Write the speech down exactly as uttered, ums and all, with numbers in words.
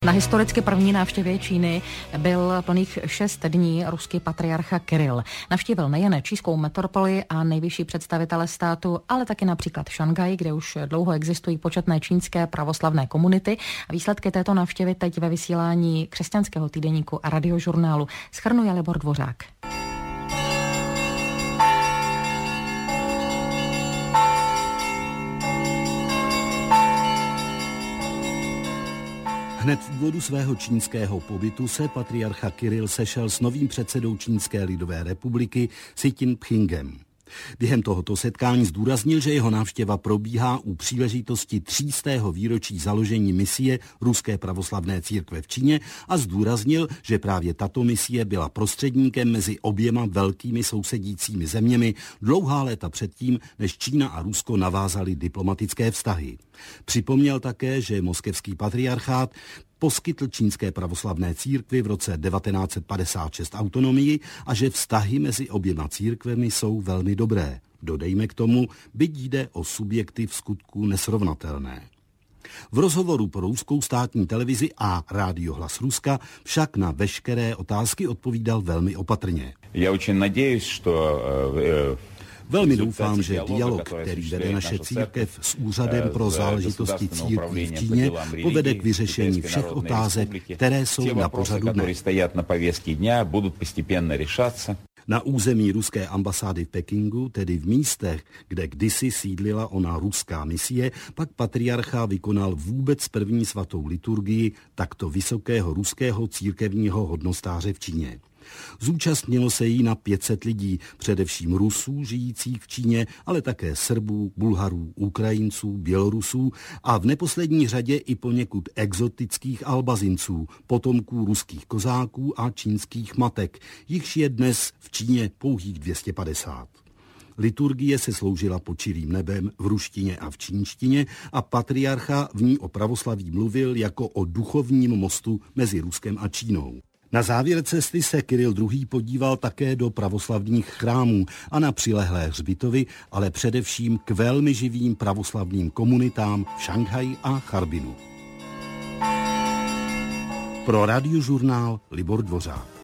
Na historicky první návštěvě Číny byl plných šest dní ruský patriarcha Kiril. Navštívil nejen čínskou metropoli a nejvyšší představitele státu, ale taky například Šanghaj, kde už dlouho existují početné čínské pravoslavné komunity. A výsledky této návštěvy teď ve vysílání křesťanského týdeníku a radiožurnálu shrnuje Libor Dvořák. Hned v úvodu svého čínského pobytu se patriarcha Kiril sešel s novým předsedou Čínské lidové republiky Xi Jinpingem. Během tohoto setkání zdůraznil, že jeho návštěva probíhá u příležitosti třístého výročí založení misie Ruské pravoslavné církve v Číně a zdůraznil, že právě tato misie byla prostředníkem mezi oběma velkými sousedícími zeměmi dlouhá léta předtím, než Čína a Rusko navázali diplomatické vztahy. Připomněl také, že moskevský patriarchát poskytl Čínské pravoslavné církvi v roce devatenáct set padesát šest autonomii a že vztahy mezi oběma církvemi jsou velmi dobré. Dodejme k tomu, byť jde o subjekty v skutku nesrovnatelné. V rozhovoru pro ruskou státní televizi a Rádio Hlas Ruska však na veškeré otázky odpovídal velmi opatrně. Já очень надеюсь, что Velmi doufám, že dialog, který vede naše církev s Úřadem pro záležitosti církví v Číně, povede k vyřešení všech otázek, které jsou na pořadu dne. Na území ruské ambasády v Pekingu, tedy v místech, kde kdysi sídlila ona ruská misie, pak patriarcha vykonal vůbec první svatou liturgii takto vysokého ruského církevního hodnostáře v Číně. Zúčastnilo se jí na pět set lidí, především Rusů žijících v Číně, ale také Srbů, Bulharů, Ukrajinců, Bělorusů a v neposlední řadě i poněkud exotických Albazinců, potomků ruských kozáků a čínských matek, jichž je dnes v Číně pouhých dvě stě padesát. Liturgie se sloužila pod čirým nebem v ruštině a v čínštině a patriarcha v ní o pravoslaví mluvil jako o duchovním mostu mezi Ruskem a Čínou. Na závěr cesty se Kiril druhý. podíval také do pravoslavných chrámů a na přilehlé hřbitovy, ale především k velmi živým pravoslavným komunitám v Šanghaji a Charbinu. Pro radiožurnál Libor Dvořák.